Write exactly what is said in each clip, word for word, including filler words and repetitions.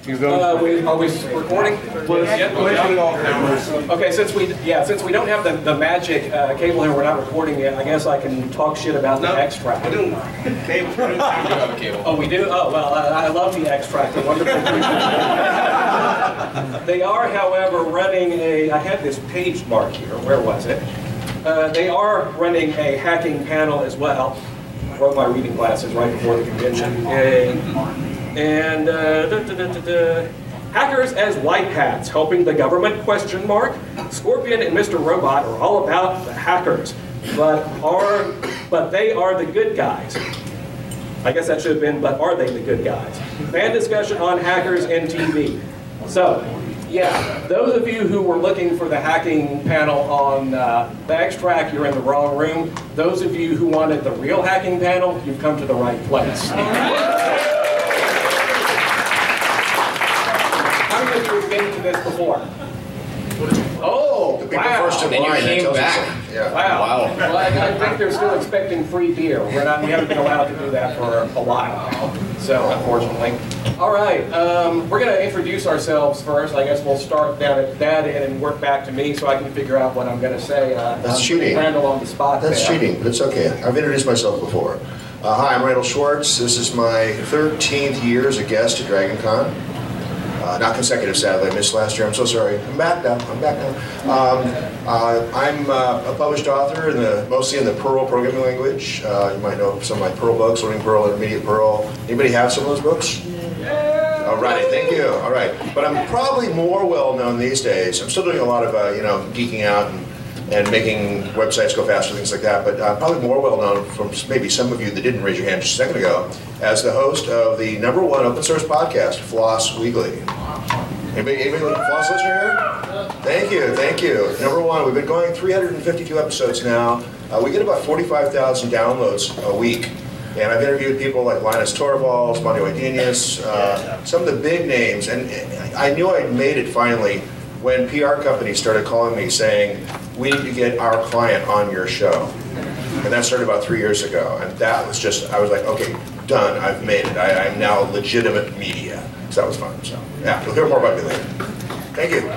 You go. Uh, we, are we recording? Yeah. Okay, since we yeah since we don't have the, the magic uh, cable here, we're not recording yet. I guess I can talk shit about No, the extract. we do. Cable. We do have a cable. Oh, we do? Oh, well, I, I love the extract. A wonderful creature. They are, however, running a. I had this page mark here. Where was it? Uh, they are running a hacking panel as well. I broke my reading glasses right before the convention. Yay. And uh, da, da, da, da, da. Hackers as white hats, helping the government, question mark. Scorpion and Mister Robot are all about the hackers, but are but they are the good guys. I guess that should have been, but are they the good guys? Fan discussion on hackers and T V. So, yeah, those of you who were looking for the hacking panel on uh, the extract, you're in the wrong room. Those of you who wanted the real hacking panel, you've come to the right place. How many of you have been to this before? Oh, wow. First in And you line, that came tells you back. something. Yeah. Wow. Wow. Well, I, I think they're still expecting free beer. We're not, we haven't been allowed to do that for a while now, so unfortunately. All right, um, we're going to introduce ourselves first. I guess we'll start down at that end and work back to me so I can figure out what I'm going to say. Uh, That's I'm cheating. Randall on the spot That's there. cheating, but it's okay. I've introduced myself before. Uh, hi, I'm Randall Schwartz. This is my thirteenth year as a guest at DragonCon. Uh, not consecutive, sadly. I missed last year. I'm so sorry. I'm back now. I'm back now. Um, uh, I'm uh, a published author, in the, mostly in the Perl programming language. Uh, you might know some of my Perl books, Learning Perl, Intermediate Perl. Anybody have some of those books? Yeah. All right, thank you. All right, but I'm probably more well known these days. I'm still doing a lot of uh, you know geeking out and, and making websites go faster, things like that. But I'm probably more well known from maybe some of you that didn't raise your hand just a second ago as the host of the number one open source podcast, Floss Weekly. Anybody, anybody like a Floss listener here? Thank you, thank you. Number one, we've been going three hundred fifty-two episodes now. Uh, we get about forty-five thousand downloads a week. And I've interviewed people like Linus Torvalds, Monty Oidinius, uh, some of the big names. And I knew I'd made it finally when P R companies started calling me saying, we need to get our client on your show. And that started about three years ago. And that was just, I was like, okay, done, I've made it. I, I'm now legitimate media. So that was fun. So yeah, you'll hear more about me later. Thank you.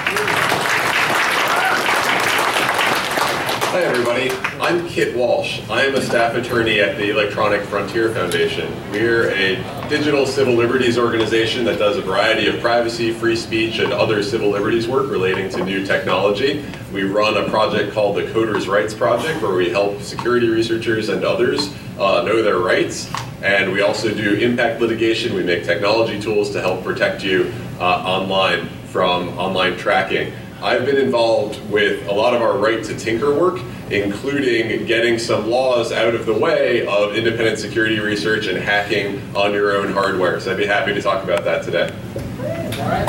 Hi everybody, I'm Kit Walsh. I am a staff attorney at the Electronic Frontier Foundation. We're a digital civil liberties organization that does a variety of privacy, free speech, and other civil liberties work relating to new technology. We run a project called the Coders' Rights Project, where we help security researchers and others uh, know their rights. And we also do impact litigation. We make technology tools to help protect you uh, online from online tracking. I've been involved with a lot of our right to tinker work, including getting some laws out of the way of independent security research and hacking on your own hardware. So I'd be happy to talk about that today. All right.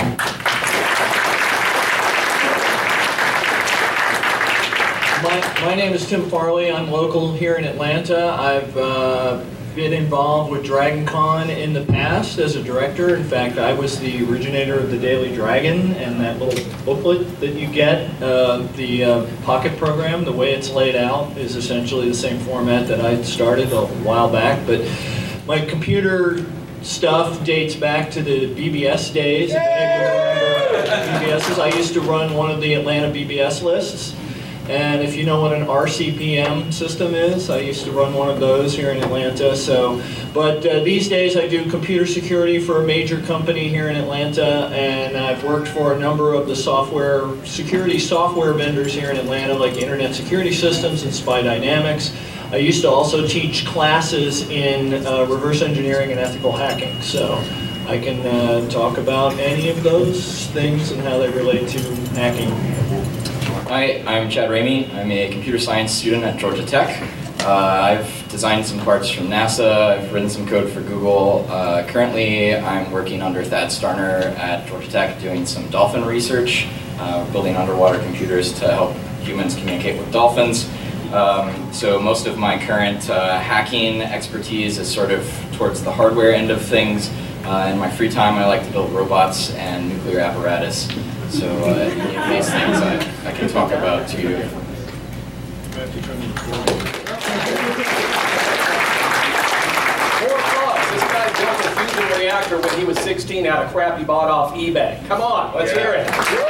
My, my name is Tim Farley. I'm local here in Atlanta. I've uh, been involved with DragonCon in the past as a director. In fact, I was the originator of the Daily Dragon and that little booklet that you get. Uh, the uh, Pocket program, the way it's laid out, is essentially the same format that I started a while back. But my computer stuff dates back to the B B S days. If anybody remember B B Ss, I used to run one of the Atlanta B B S lists. And if you know what an R C P M system is, I used to run one of those here in Atlanta. So, but uh, these days I do computer security for a major company here in Atlanta, and I've worked for a number of the software security software vendors here in Atlanta, like Internet Security Systems and Spy Dynamics. I used to also teach classes in uh, reverse engineering and ethical hacking. So I can uh, talk about any of those things and how they relate to hacking. Hi, I'm Chad Ramey. I'm a computer science student at Georgia Tech. Uh, I've designed some parts from NASA. I've written some code for Google. Uh, currently, I'm working under Thad Starner at Georgia Tech doing some dolphin research, uh, building underwater computers to help humans communicate with dolphins. Um, so most of my current uh, hacking expertise is sort of towards the hardware end of things. Uh, in my free time, I like to build robots and nuclear apparatus. So uh, any of these things I, I can talk about to you. Four plus. This guy built a fusion reactor when he was sixteen out of crap he bought off eBay. Come on, let's Yeah. hear it.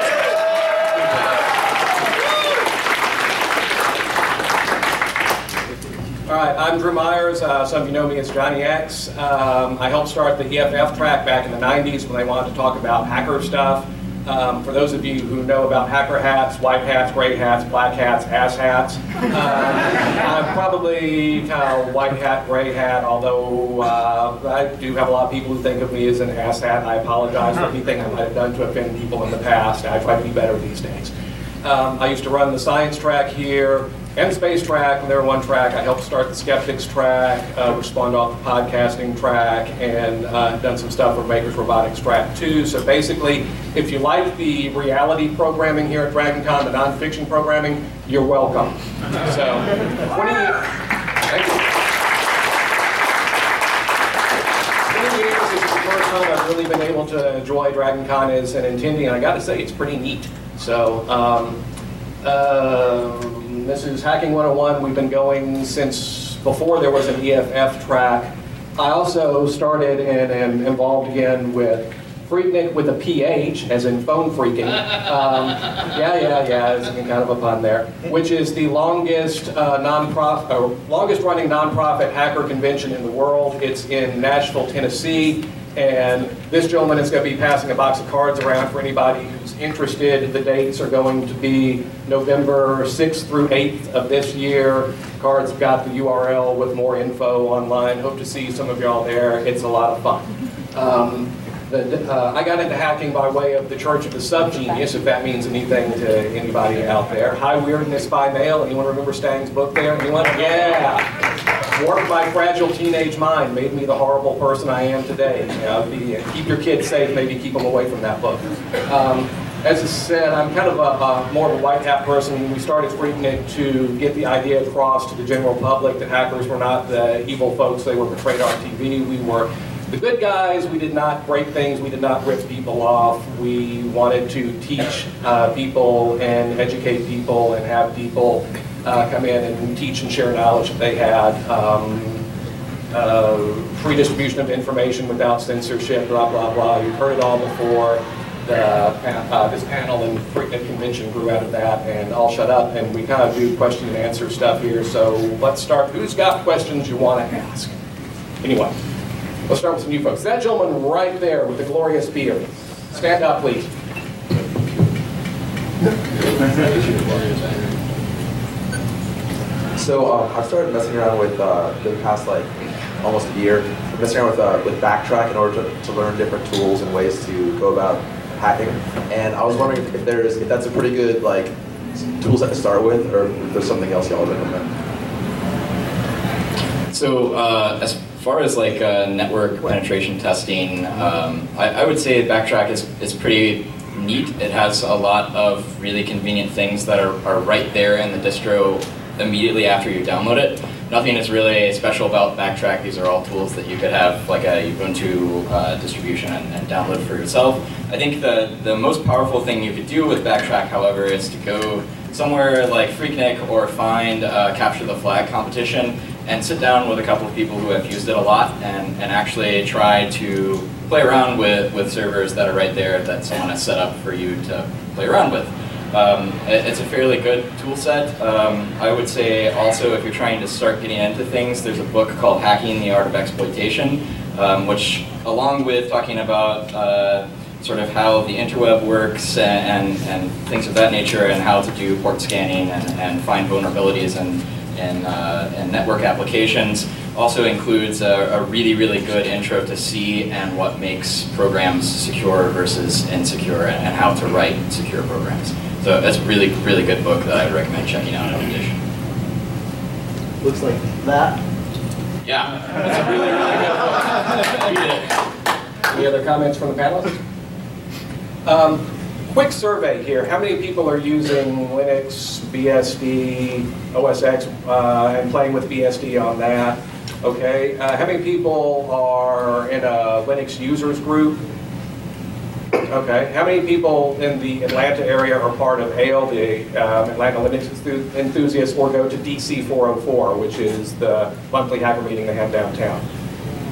All right, I'm Drew Myers. Uh, some of you know me as Johnny X. Um, I helped start the E F F track back in the nineties when they wanted to talk about hacker stuff. Um, for those of you who know about hacker hats, white hats, gray hats, black hats, ass hats, um, I'm probably kind of white hat, gray hat, although uh, I do have a lot of people who think of me as an ass hat. I apologize for anything I might have done to offend people in the past. I try to be better these days. Um, I used to run the science track here and space track when they were one track. I helped start the skeptics track, uh, which spawned off the podcasting track, and uh, done some stuff with Makers Robotics track too. So basically, if you like the reality programming here at DragonCon, the nonfiction programming, you're welcome. So, twenty years, thank you. twenty years is the first time I've really been able to enjoy DragonCon as an attendee, and I got to say, it's pretty neat. So, um, uh, this is Hacking one oh one. We've been going since before there was an E F F track. I also started and am involved again with Freaknik with a P H, as in phone freaking. Um, yeah, yeah, yeah, it's kind of a pun there. Which is the longest uh, non-profit, uh, longest running nonprofit hacker convention in the world. It's in Nashville, Tennessee. And this gentleman is going to be passing a box of cards around for anybody who's interested. The dates are going to be November sixth through eighth of this year. Cards have got the U R L with more info online. Hope to see some of y'all there. It's a lot of fun. Um, the, uh, I got into hacking by way of the Church of the Subgenius, if that means anything to anybody out there. High Weirdness by Mail. Anyone remember Stang's book there? Anyone? Yeah. Warped my fragile teenage mind made me the horrible person I am today. You know, be, keep your kids safe, maybe keep them away from that book. Um, as I said, I'm kind of a, a more of a white hat person. We started Freaknik to get the idea across to the general public that hackers were not the evil folks they were portrayed on T V. We were the good guys. We did not break things. We did not rip people off. We wanted to teach uh, people and educate people and have people Uh, come in and teach and share knowledge that they had, um, uh, free distribution of information without censorship, blah, blah, blah. You've heard it all before. The, uh, this panel and Freaknik convention grew out of that, and I'll shut up, and we kind of do question and answer stuff here. So let's start. Who's got questions you want to ask? Anyway, let's start with some new folks. That gentleman right there with the glorious beard. Stand up, please. So um, I've started messing around with, uh, in the past like almost a year, messing around with, uh, with Backtrack in order to, to learn different tools and ways to go about hacking. And I was wondering if there's if that's a pretty good like tool set to start with, or if there's something else y'all would recommend. So uh, as far as like uh, network penetration testing, um, I, I would say Backtrack is, is pretty neat. It has a lot of really convenient things that are, are right there in the distro immediately after you download it. Nothing is really special about Backtrack. These are all tools that you could have like a Ubuntu uh, distribution and, and download for yourself. I think the, the most powerful thing you could do with Backtrack, however, is to go somewhere like Freaknik or find a Capture the Flag competition and sit down with a couple of people who have used it a lot and, and actually try to play around with, with servers that are right there that someone has set up for you to play around with. Um, it, it's a fairly good tool set. Um, I would say also if you're trying to start getting into things, there's a book called Hacking the Art of Exploitation, um, which along with talking about uh, sort of how the interweb works and, and, and things of that nature and how to do port scanning and, and find vulnerabilities in, in, uh, in network applications, also includes a, a really, really good intro to C and what makes programs secure versus insecure and, and how to write secure programs. So that's a really, really good book that I recommend checking out in addition. Looks like that. Yeah, that's a really, really good book. Read it. Any other comments from the panelists? Um, quick survey here. How many people are using Linux, B S D, O S X, uh, and playing with B S D on that? Okay. Uh, how many people are in a Linux users group? Okay. How many people in the Atlanta area are part of A L, the um, Atlanta Linux Enthusiasts, or go to D C four oh four, which is the monthly hacker meeting they have downtown?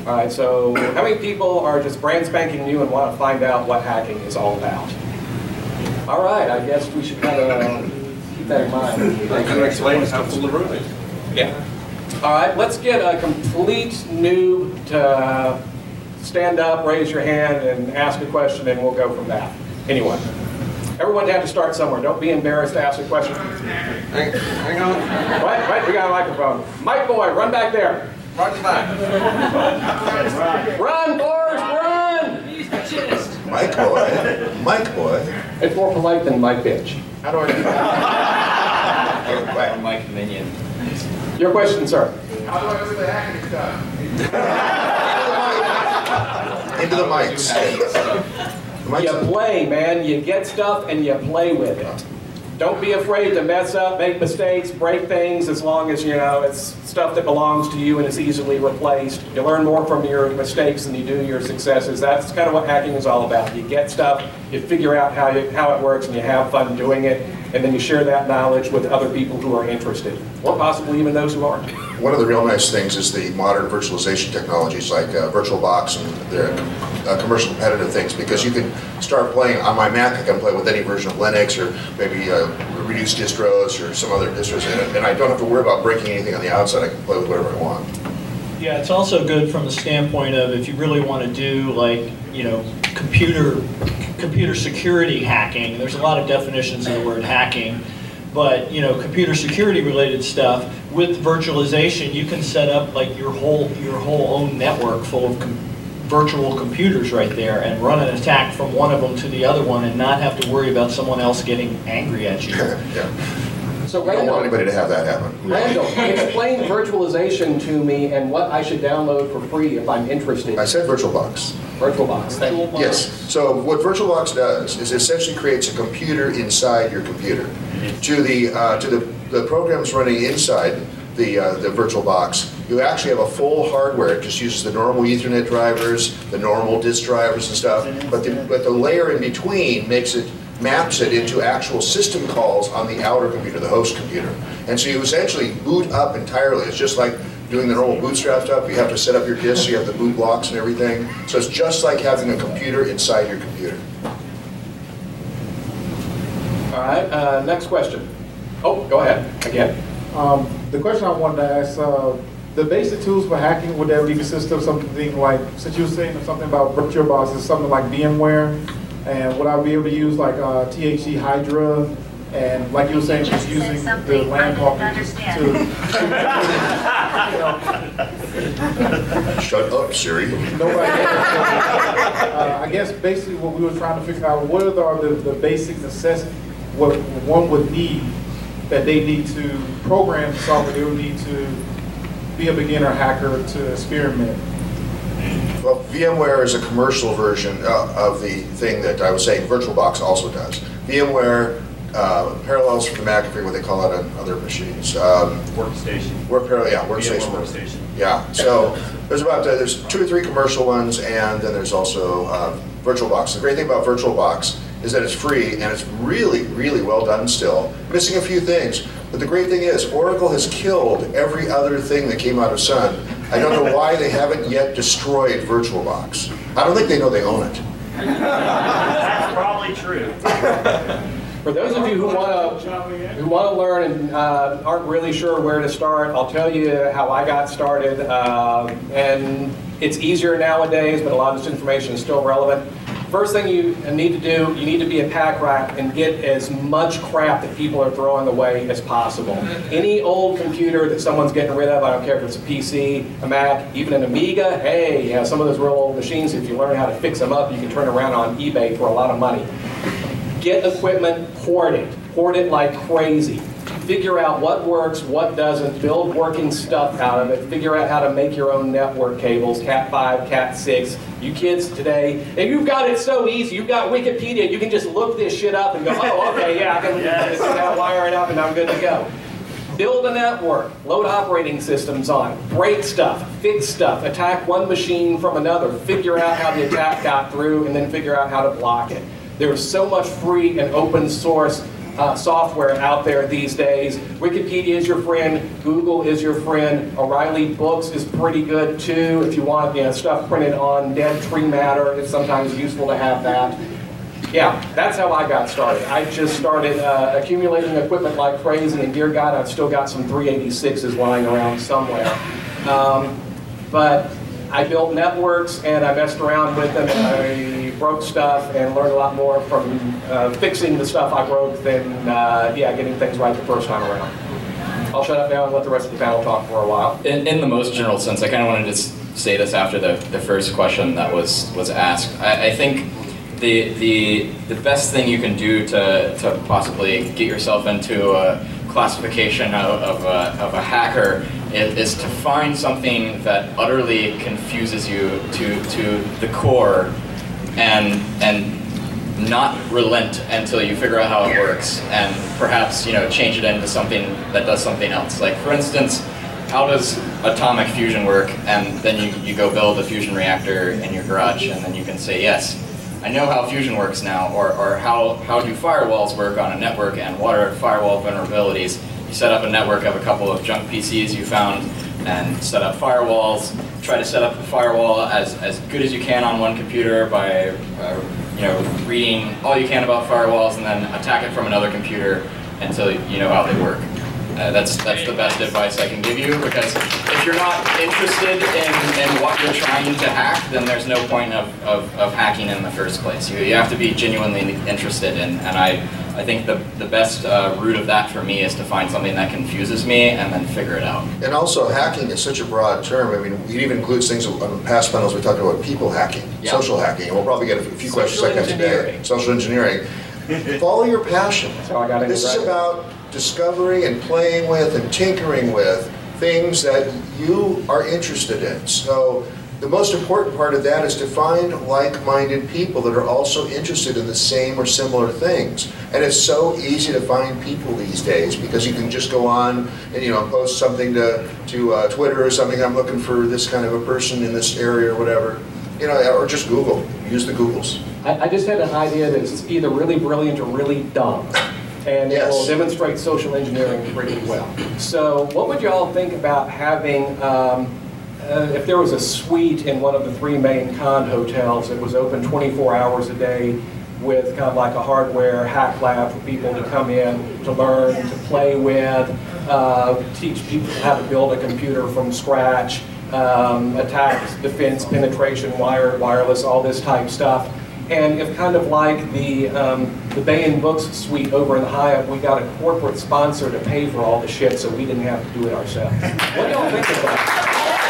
All right, so how many people are just brand spanking new and want to find out what hacking is all about? All right, I guess we should kind of uh, keep that in mind. Can you explain how full the room is? Yeah. All right, let's get a complete noob to stand up, raise your hand, and ask a question, and we'll go from that. Anyone? Everyone have to start somewhere. Don't be embarrassed to ask a question. Hang, hang on. Right, right, we got a microphone. Mike Boy, run back there. Run back. Run, Forrest, run! Mike boy, Mike boy. It's more polite than Mike Bitch. How do I do that? Or Mike Minion. Your question, sir. How do I do the hacking stuff? Into the mics. The mics. You play, man. You get stuff and you play with it. Don't be afraid to mess up, make mistakes, break things, as long as, you know, it's stuff that belongs to you and is easily replaced. You learn more from your mistakes than you do your successes. That's kind of what hacking is all about. You get stuff, you figure out how, you, how it works, and you have fun doing it, and then you share that knowledge with other people who are interested, or possibly even those who aren't. One of the real nice things is the modern virtualization technologies like uh, VirtualBox and their uh, commercial competitive things, because you can start playing on my Mac. I can play with any version of Linux or maybe uh, reduced distros or some other distros, and, and I don't have to worry about breaking anything on the outside. I can play with whatever I want. Yeah, it's also good from the standpoint of if you really want to do like, you know, computer computer security hacking. There's a lot of definitions of the word hacking, but you know, computer security related stuff with virtualization, you can set up like your whole your whole own network full of com virtual computers right there and run an attack from one of them to the other one and not have to worry about someone else getting angry at you. Yeah. So I don't want Randall, anybody to have that happen. Randall, explain virtualization to me and what I should download for free if I'm interested. I said VirtualBox. VirtualBox. Thank you. Yes. So what VirtualBox does is essentially creates a computer inside your computer. To the uh, to the, the programs running inside the uh, the VirtualBox, you actually have a full hardware. It just uses the normal Ethernet drivers, the normal disk drivers and stuff. But the but the layer in between makes it maps it into actual system calls on the outer computer, the host computer. And so you essentially boot up entirely. It's just like doing the normal bootstrap stuff. You have to set up your disk, you have the boot blocks and everything. So it's just like having a computer inside your computer. All right, uh, next question. Oh, go ahead, again. Um, the question I wanted to ask, uh, the basic tools for hacking, would that be consist of something like, since you were saying something about VirtualBox, is something like VMware, and would I be able to use like uh, T H C Hydra, and like you were saying, just using the LAN port to, to, you know, Shut up, Siri. nobody else. Uh, I guess basically what we were trying to figure out, what are the, the, the basic necessities, what one would need, that they need to program software, they would need to be a beginner hacker to experiment. Well, VMware is a commercial version uh, of the thing that I was saying VirtualBox also does. VMware uh, parallels from the McAfee, what they call it on other machines. Um, Workstation. Work parallel, yeah, workstation. Workstation. Yeah. So there's about uh, there's two or three commercial ones, and then there's also uh, VirtualBox. The great thing about VirtualBox is that it's free and it's really, really well done still. Missing a few things, but the great thing is Oracle has killed every other thing that came out of Sun. I don't know why they haven't yet destroyed VirtualBox. I don't think they know they own it. That's probably true. For those of you who want to who want to learn and uh, aren't really sure where to start, I'll tell you how I got started. Uh, and it's easier nowadays, but a lot of this information is still relevant. First thing you need to do, you need to be a pack rat and get as much crap that people are throwing away as possible. Any old computer that someone's getting rid of, I don't care if it's a P C, a Mac, even an Amiga, hey, yeah, some of those real old machines, if you learn how to fix them up, you can turn around on eBay for a lot of money. Get equipment, hoard it. Hoard it like crazy. Figure out what works, what doesn't, build working stuff out of it, figure out how to make your own network cables, cat five, cat six. You kids today, and you've got it so easy, you've got Wikipedia, you can just look this shit up and go, oh, okay, yeah, I can yes. now wire it up and I'm good to go. Build a network, load operating systems on it, break stuff, fix stuff, attack one machine from another, figure out how the attack got through, and then figure out how to block it. There's so much free and open source uh, software out there these days. Wikipedia is your friend, Google is your friend, O'Reilly Books is pretty good too. If you want, you know, stuff printed on dead tree matter, it's sometimes useful to have that. Yeah, that's how I got started. I just started uh, accumulating equipment like crazy, and dear God, I've still got some three eighty-sixes lying around somewhere. Um, but I built networks, and I messed around with them, and I broke stuff, and learned a lot more from uh, fixing the stuff I broke than, uh, yeah, getting things right the first time around. I'll shut up now and let the rest of the panel talk for a while. In, in the most general sense, I kind of wanted to say this after the, the first question that was, was asked. I, I think The, the, the best thing you can do to, to possibly get yourself into a classification of, of, a, of a hacker is, is to find something that utterly confuses you to, to the core and, and not relent until you figure out how it works, and perhaps, you know, change it into something that does something else. Like, for instance, how does atomic fusion work? And then you, you go build a fusion reactor in your garage, and then you can say, yes, I know how fusion works now, or, or how, how do firewalls work on a network, and what are firewall vulnerabilities. You set up a network of a couple of junk P Cs you found, and set up firewalls. Try to set up a firewall as, as good as you can on one computer by uh, you know, reading all you can about firewalls, and then attack it from another computer until you know how they work. Uh, that's that's the best advice I can give you, because if you're not interested in, in what you're trying to hack, then there's no point of, of, of hacking in the first place. You, you have to be genuinely interested in, and I, I think the, the best uh, route of that for me is to find something that confuses me and then figure it out. And also, hacking is such a broad term. I mean, it even includes things on the past panels we talked about people hacking, Yeah. social hacking, and we'll probably get a few Social questions like that today. engineering. Social engineering. Follow your passion. That's how I got into This is writing. about discovering and playing with and tinkering with things that you are interested in. So the most important part of that is to find like-minded people that are also interested in the same or similar things. And it's so easy to find people these days, because you can just go on and, you know, post something to, to uh, Twitter or something, I'm looking for this kind of a person in this area or whatever. You know, or just Google. Use the Googles. I, I just had an idea that's either really brilliant or really dumb, and it Yes. will demonstrate social engineering pretty well. So what would you all think about having, um, uh, if there was a suite in one of the three main con hotels that was open twenty-four hours a day, with kind of like a hardware hack lab for people to come in, to learn, to play with, uh, teach people how to build a computer from scratch, um, attacks, defense, penetration, wired, wireless, all this type stuff. And if kind of like the, um, the Bay and Books suite over in the Hyatt, we got a corporate sponsor to pay for all the shit so we didn't have to do it ourselves. What do y'all think of that?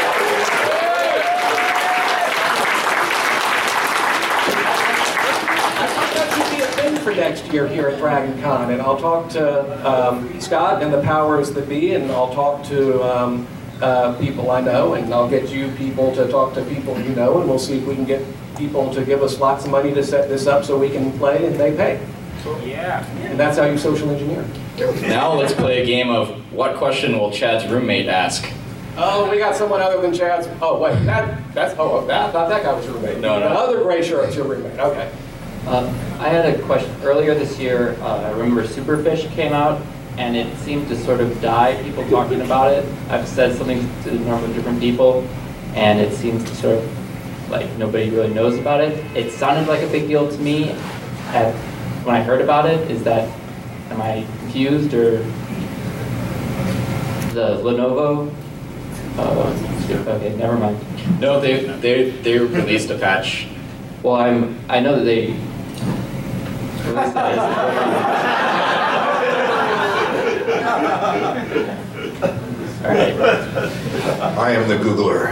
For next year here at Dragon Con, and I'll talk to um, Scott and the powers that be, and I'll talk to um, uh, people I know, and I'll get you people to talk to people you know, and we'll see if we can get people to give us lots of money to set this up so we can play and they pay. Yeah. And that's how you social engineer. Now let's play a game of what question will Chad's roommate ask? Oh, we got someone other than Chad's. Oh, wait, that, that's, oh, that, not that guy was your roommate. No, no. The other gray shirt's your roommate, okay. Um, I had a question. Earlier this year, uh, I remember Superfish came out, and it seemed to sort of die, people talking about it. I've said something to a number of different people, and it seems to sort of, like, nobody really knows about it. It sounded like a big deal to me at, when I heard about it. Is that, am I confused, or the Lenovo? Uh, okay, never mind. No, they, they, they released a patch. Well, I'm, I know that they released that as All right. I am the Googler.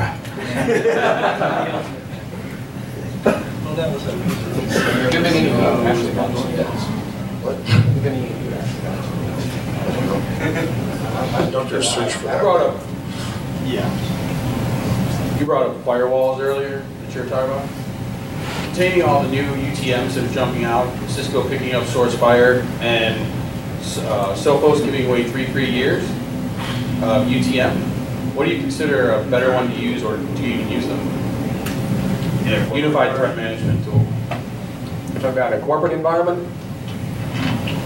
Don't just search for I that. brought up, yeah. You brought up firewalls earlier that you were talking about. Containing all the new U T Ms that are jumping out, Cisco picking up SourceFire, and uh, Sophos giving away three free years of U T M. What do you consider a better one to use, or do you even use them? Yeah, Unified Threat Management tool. You're talking about a corporate environment?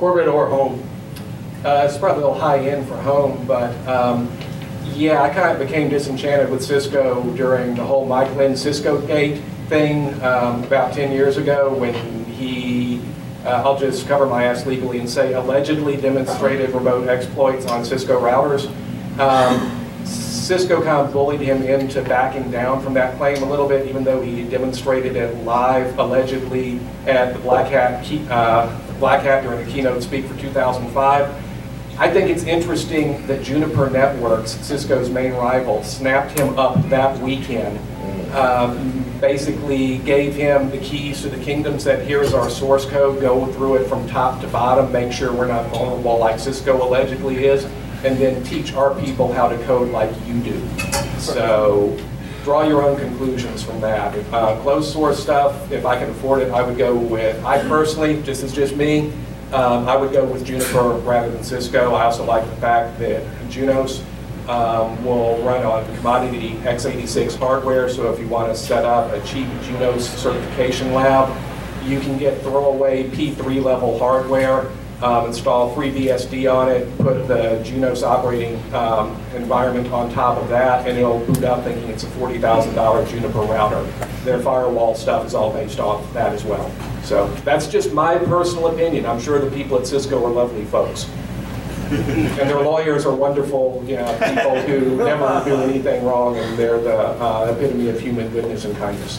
corporate or home. Uh, it's probably a little high end for home, but um, yeah, I kind of became disenchanted with Cisco during the whole Mike Lynn Cisco Gate thing um, about ten years ago when he, uh, I'll just cover my ass legally and say, allegedly demonstrated remote exploits on Cisco routers. Um, Cisco kind of bullied him into backing down from that claim a little bit, even though he demonstrated it live, allegedly, at the Black Hat, key, uh, Black Hat during the keynote speak for two thousand five. I think it's interesting that Juniper Networks, Cisco's main rival, snapped him up that weekend. Um, basically gave him the keys to the kingdom, said, here's our source code, go through it from top to bottom, make sure we're not vulnerable like Cisco allegedly is, and then teach our people how to code like you do. So draw your own conclusions from that. Uh, closed source stuff, if I can afford it, I would go with, I personally, just as just me, um, I would go with Juniper rather than Cisco. I also like the fact that Junos um, will run on commodity x eighty-six hardware, so if you want to set up a cheap Junos certification lab, you can get throwaway P three level hardware, Um, install FreeBSD on it, put the Junos operating um, environment on top of that, and it'll boot up thinking it's a forty thousand dollar Juniper router. Their firewall stuff is all based off that as well. So that's just my personal opinion. I'm sure the people at Cisco are lovely folks. And their lawyers are wonderful, you know, people who never do anything wrong, and they're the uh, epitome of human goodness and kindness.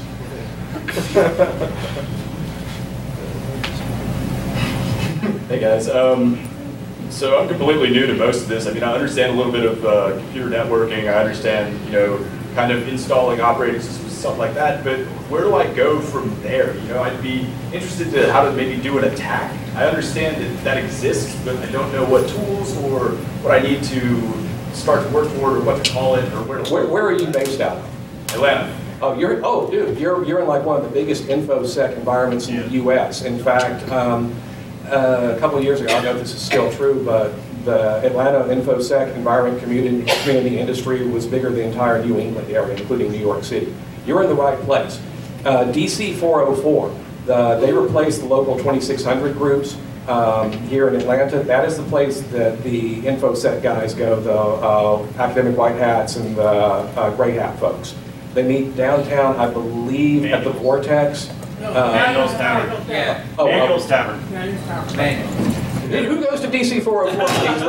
Hey guys, um, so I'm completely new to most of this. I mean, I understand a little bit of uh, computer networking. I understand, you know, kind of installing operating systems, stuff like that. But where do I go from there? You know, I'd be interested to how to maybe do an attack. I understand that that exists, but I don't know what tools or what I need to start to work toward, or what to call it, or where to. Where, where are you based out of? Atlanta. Oh, you're oh, dude, you're you're in like one of the biggest InfoSec environments in the U S. In fact. Um, Uh, a couple of years ago, I don't know if this is still true, but the Atlanta InfoSec environment community, community industry was bigger than the entire New England area, including New York City. You're in the right place. Uh, D C four oh four, the, they replaced the local twenty-six hundred groups um, here in Atlanta. That is the place that the InfoSec guys go, the uh, academic white hats and the uh, gray hat folks. They meet downtown, I believe, at the Vortex. Uh, Daniel's Tavern. Yeah. Oh, Daniel's oh. Tavern. Dude, who goes to D C four oh four?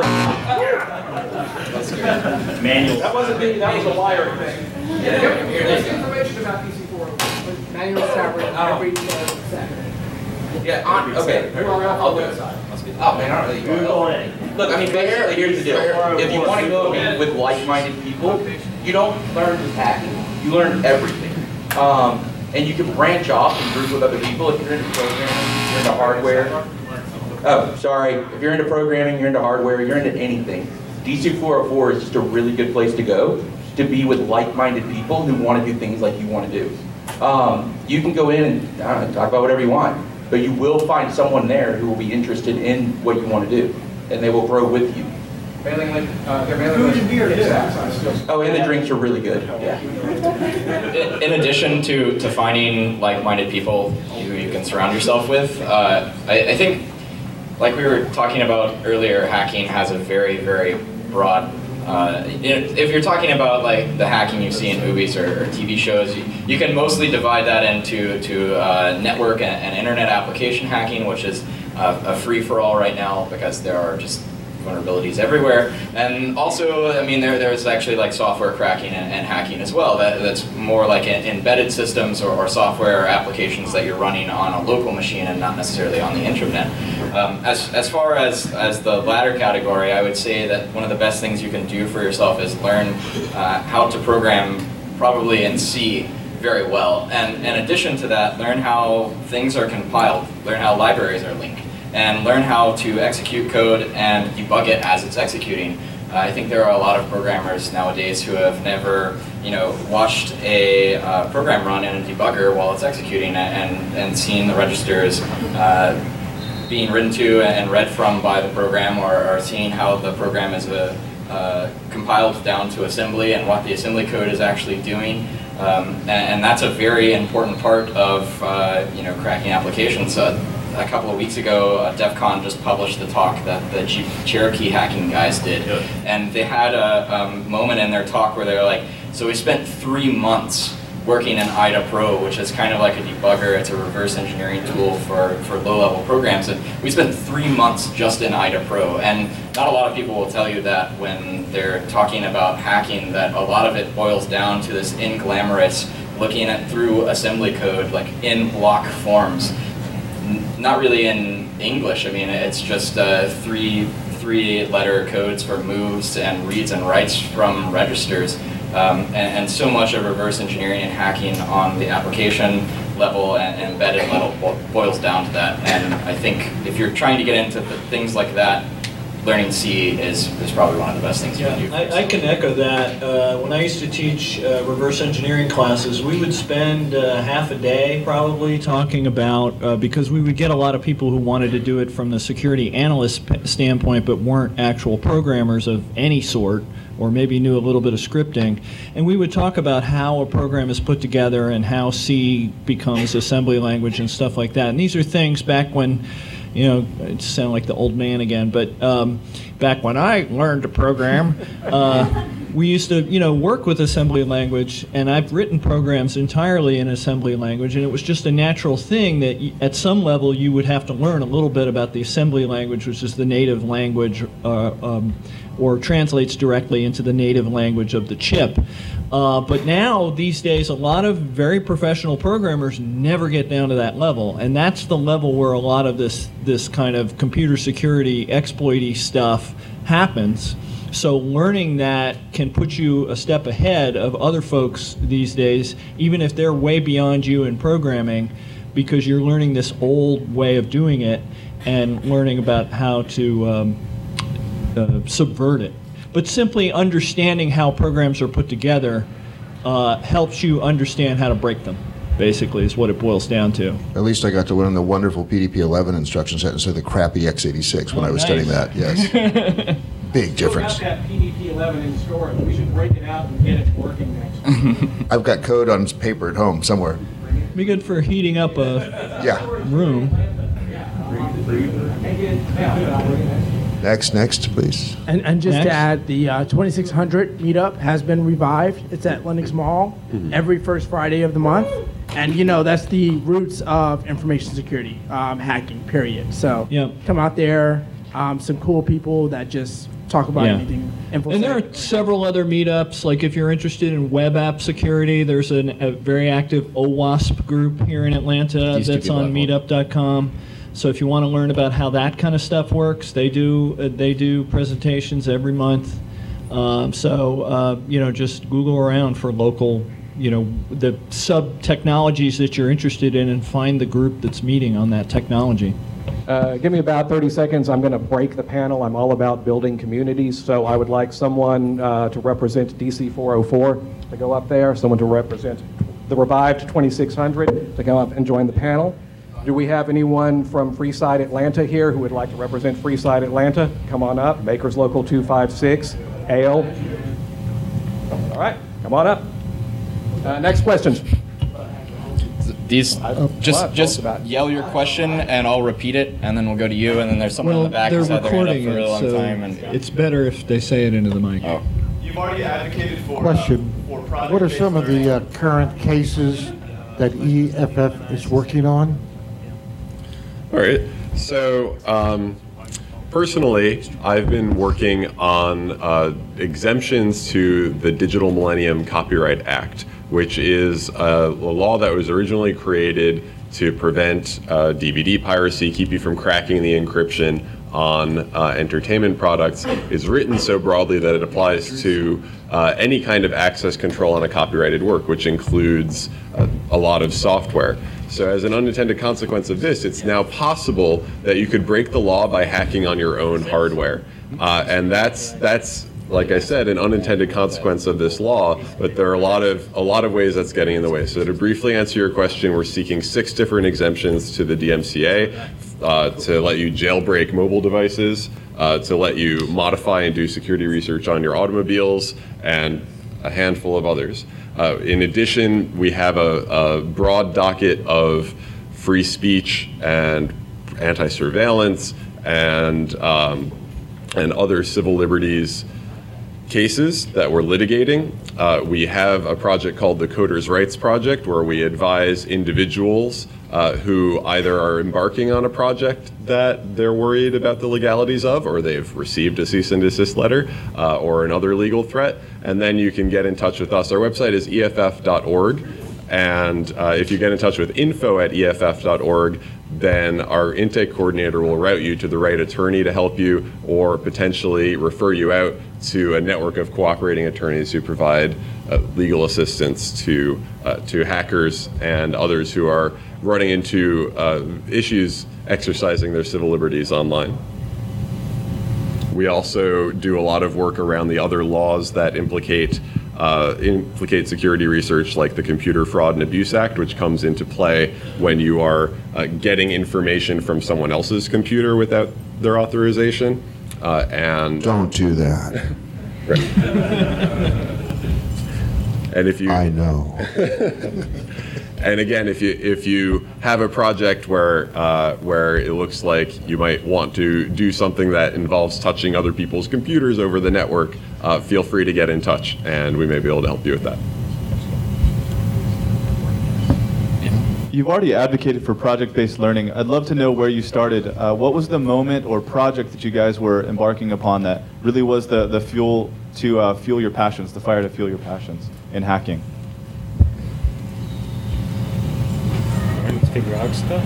Manual. That wasn't me, that was a liar thing. Yeah. Here's information about D C four oh four. Manual Tavern every Saturday. Yeah, on, okay. I'll do it. Oh man, I don't really Google it. Look, I mean, basically, here's the deal. If you want to go meet with like-minded people, you don't learn just hacking. You learn everything. Um, and you can branch off and group with other people. If you're into programming, you're into hardware. Oh, sorry. If you're into programming, you're into hardware, you're into anything. D C four oh four is just a really good place to go to be with like-minded people who want to do things like you want to do. Um, you can go in and I don't know, talk about whatever you want, but you will find someone there who will be interested in what you want to do, and they will grow with you. Mailing list, uh, their mailing list. Beer is Oh, and the drinks are really good. Yeah. In, in addition to, to finding like-minded people who you can surround yourself with, uh, I, I think, like we were talking about earlier, hacking has a very, very broad. Uh, if you're talking about like the hacking you see in movies or, or T V shows, you, you can mostly divide that into to uh, network and, and internet application hacking, which is uh, a free-for-all right now because there are just vulnerabilities everywhere. And also, I mean, there, there's actually like software cracking and, and hacking as well. That, that's more like in, embedded systems or, or software or applications that you're running on a local machine and not necessarily on the intranet. Um, as, as far as, as the latter category, I would say that one of the best things you can do for yourself is learn uh, how to program probably in C very well. And in addition to that, learn how things are compiled, learn how libraries are linked, and learn how to execute code and debug it as it's executing. Uh, I think there are a lot of programmers nowadays who have never, you know, watched a uh, program run in a debugger while it's executing and, and seen the registers uh, being written to and read from by the program, or, or seeing how the program is uh, uh, compiled down to assembly and what the assembly code is actually doing. Um, and, and that's a very important part of, uh, you know, cracking applications. Uh, a couple of weeks ago, uh, DEF CON just published the talk that the Jeep Cherokee hacking guys did. Yep. And they had a um, moment in their talk where they were like, so we spent three months working in I D A Pro, which is kind of like a debugger. It's a reverse engineering tool for, for low-level programs. And we spent three months just in I D A Pro. And not a lot of people will tell you that when they're talking about hacking, that a lot of it boils down to this inglamorous looking at through assembly code, like in block forms. N not really in English. I mean, it's just uh, three three-letter codes for moves and reads and writes from registers. Um, and, and so much of reverse engineering and hacking on the application level and, and embedded level bo boils down to that. And I think if you're trying to get into the things like that, learning C is, is probably one of the best things you yeah, can do. I, I can echo that. Uh, when I used to teach uh, reverse engineering classes, we would spend uh, half a day probably talking about, uh, because we would get a lot of people who wanted to do it from the security analyst standpoint but weren't actual programmers of any sort, or maybe knew a little bit of scripting, and we would talk about how a program is put together and how C becomes assembly language and stuff like that. And these are things back when, you know, it sound like the old man again, but um, back when I learned to program, uh, we used to, you know, work with assembly language, and I've written programs entirely in assembly language, and it was just a natural thing that y at some level you would have to learn a little bit about the assembly language, which is the native language, uh, um, or translates directly into the native language of the chip. Uh, but now, these days, a lot of very professional programmers never get down to that level, and that's the level where a lot of this, this kind of computer security exploity stuff happens. So learning that can put you a step ahead of other folks these days, even if they're way beyond you in programming, because you're learning this old way of doing it and learning about how to um, uh, subvert it. But simply understanding how programs are put together uh, helps you understand how to break them, basically, is what it boils down to. At least I got to learn the wonderful P D P eleven instruction set instead of the crappy x eighty-six when Oh, I was nice. studying that, yes. Big difference. We have that P D P eleven in storage. We should break it out and get it working next. I've got code on paper at home somewhere. Be good for heating up a Yeah. room. Next, next, please. And, and just Next. to add, the uh, twenty-six hundred meetup has been revived. It's at Lenox Mall every first Friday of the month. And, you know, that's the roots of information security, um, hacking, period. So Yep. come out there, um, some cool people that just talk about Yeah. anything. And there are several other meetups, like if you're interested in web app security, there's an, a very active OWASP group here in Atlanta Used to that's be on Blackwell. meetup dot com. So if you want to learn about how that kind of stuff works, they do uh, they do presentations every month. Um, so uh, you know, just Google around for local, you know, the sub technologies that you're interested in, and find the group that's meeting on that technology. Uh, give me about thirty seconds. I'm going to break the panel. I'm all about building communities, so I would like someone uh, to represent D C four oh four to go up there, someone to represent the revived twenty-six hundred to come up and join the panel. Do we have anyone from Freeside Atlanta here who would like to represent Freeside Atlanta? Come on up. Makers Local two five six, Ale. All right, come on up. Uh, next questions. These, just what? just yell your question and I'll repeat it, and then we'll go to you, and then there's someone in the back they're who's had their hand up recording for a really it, long so time. And it's better if they say it into the mic. Oh. You've already advocated for Question. Uh, for What are some of the uh, current cases that E F F is working on? All right. So, um, personally, I've been working on uh, exemptions to the Digital Millennium Copyright Act, which is a, a law that was originally created to prevent uh, D V D piracy, keep you from cracking the encryption on uh, entertainment products. Is written so broadly that it applies to uh, any kind of access control on a copyrighted work, which includes uh, a lot of software. So as an unintended consequence of this, it's now possible that you could break the law by hacking on your own hardware. Uh, and that's, that's, like I said, an unintended consequence of this law, but there are a lot of, a lot of ways that's getting in the way. So to briefly answer your question, we're seeking six different exemptions to the D M C A uh, to let you jailbreak mobile devices, uh, to let you modify and do security research on your automobiles, and a handful of others. Uh, in addition, we have a, a broad docket of free speech and anti-surveillance and um, and other civil liberties cases that we're litigating. Uh, we have a project called the Coders' Rights Project, where we advise individuals uh, who either are embarking on a project that they're worried about the legalities of, or they've received a cease and desist letter, uh, or another legal threat. And then you can get in touch with us. Our website is E F F dot org. And uh, if you get in touch with info at E F F dot org, then our intake coordinator will route you to the right attorney to help you, or potentially refer you out to a network of cooperating attorneys who provide uh, legal assistance to uh, to hackers and others who are running into uh, issues exercising their civil liberties online. We also do a lot of work around the other laws that implicate Uh, implicate security research, like the Computer Fraud and Abuse Act, which comes into play when you are uh, getting information from someone else's computer without their authorization. Uh, and Don't do that. Right. And if you, I know. And again, if you if you have a project where uh, where it looks like you might want to do something that involves touching other people's computers over the network, uh, feel free to get in touch, and we may be able to help you with that. You've already advocated for project-based learning. I'd love to know where you started. Uh, what was the moment or project that you guys were embarking upon that really was the, the fuel to uh, fuel your passions, the fire to fuel your passions in hacking? Figure out stuff.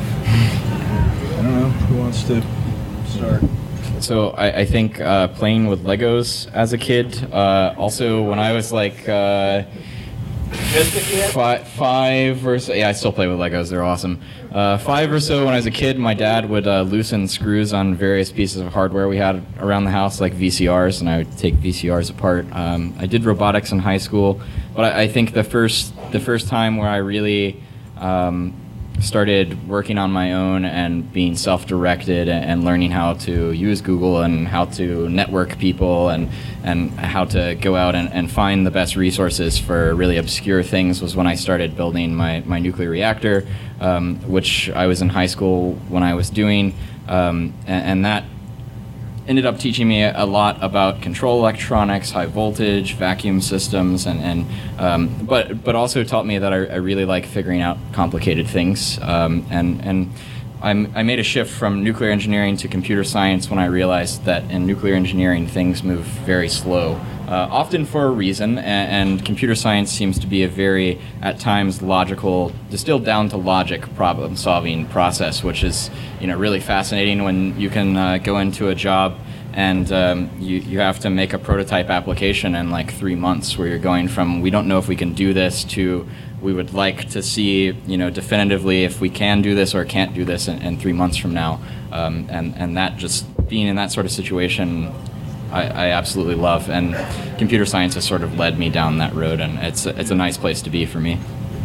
I don't know who wants to start. So I, I think uh, playing with Legos as a kid. Uh, also, when I was like uh, five, five or so, yeah, I still play with Legos. They're awesome. Uh, five or so, when I was a kid, my dad would uh, loosen screws on various pieces of hardware we had around the house, like V C Rs, and I would take V C Rs apart. Um, I did robotics in high school, but I, I think the first the first time where I really um, started working on my own and being self-directed and learning how to use Google and how to network people and and how to go out and, and find the best resources for really obscure things was when I started building my, my nuclear reactor, um, which I was in high school when I was doing, um, and, and that ended up teaching me a lot about control electronics, high voltage, vacuum systems, and, and um, but but also taught me that I, I really like figuring out complicated things. Um, and and I'm, I made a shift from nuclear engineering to computer science when I realized that in nuclear engineering things move very slow, uh, often for a reason, and, and computer science seems to be a very, at times, logical, distilled down to logic problem-solving process, which is, you know, really fascinating when you can uh, go into a job and um, you, you have to make a prototype application in like three months where you're going from, we don't know if we can do this, to we would like to see, you know, definitively if we can do this or can't do this in, in three months from now. Um, and, and that just, being in that sort of situation, I, I absolutely love. And computer science has sort of led me down that road, and it's, it's a nice place to be for me.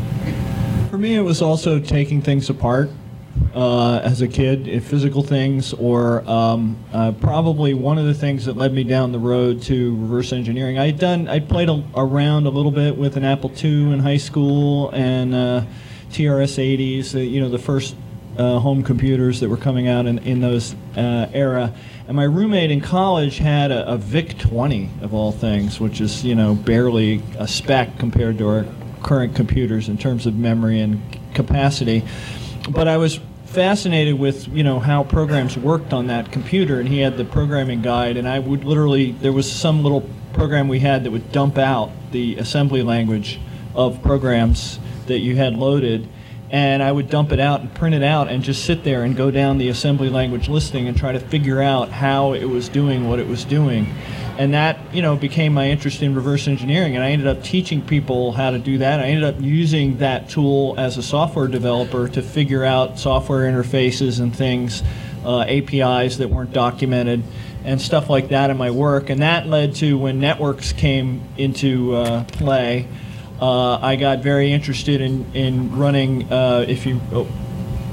For me, it was also taking things apart uh, as a kid, if physical things, or um, uh, probably one of the things that led me down the road to reverse engineering. I'd done, I played a, around a little bit with an Apple two in high school and uh, T R S eighties, uh, you know, the first uh, home computers that were coming out in, in those uh, era. And my roommate in college had a, a VIC twenty, of all things, which is, you know, barely a spec compared to our current computers in terms of memory and capacity. But I was fascinated with, you know, how programs worked on that computer, and he had the programming guide, and I would literally, there was some little program we had that would dump out the assembly language of programs that you had loaded, and I would dump it out and print it out and just sit there and go down the assembly language listing and try to figure out how it was doing what it was doing. And that, you know, became my interest in reverse engineering, and I ended up teaching people how to do that. I ended up using that tool as a software developer to figure out software interfaces and things, uh, A P Is that weren't documented, and stuff like that in my work. And that led to, when networks came into uh, play, uh, I got very interested in, in running, uh, if you, oh,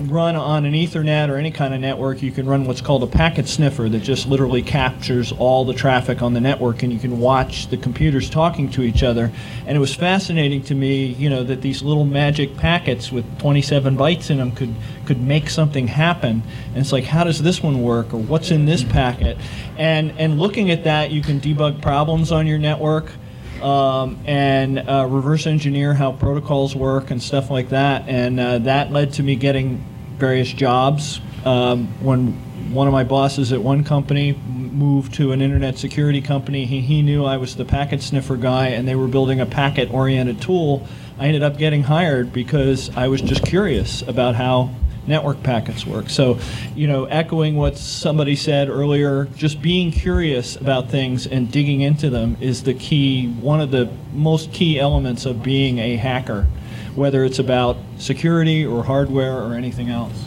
run on an Ethernet or any kind of network, you can run what's called a packet sniffer that just literally captures all the traffic on the network, and you can watch the computers talking to each other. And it was fascinating to me, you know, that these little magic packets with twenty-seven bytes in them could could make something happen. And it's like, how does this one work, or what's in this packet? And and looking at that, you can debug problems on your network. Um, and uh, reverse engineer how protocols work and stuff like that. And uh, that led to me getting various jobs. Um, when one of my bosses at one company moved to an internet security company, he, he knew I was the packet sniffer guy, and they were building a packet-oriented tool. I ended up getting hired because I was just curious about how network packets work. So, you know, echoing what somebody said earlier, just being curious about things and digging into them is the key, one of the most key elements of being a hacker, whether it's about security or hardware or anything else.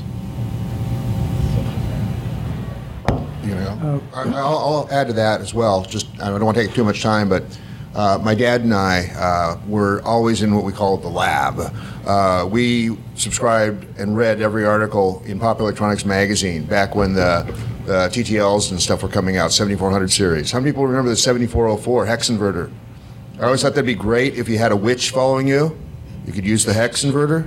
You know, I- I'll, I'll add to that as well. Just, I don't want to take too much time, but uh, my dad and I uh, were always in what we call the lab. Uh, we subscribed and read every article in Popular Electronics magazine back when the uh, T T Ls and stuff were coming out, seventy-four hundred series. How many people remember the seventy-four oh four hex inverter? I always thought that'd be great if you had a witch following you. You could use the hex inverter.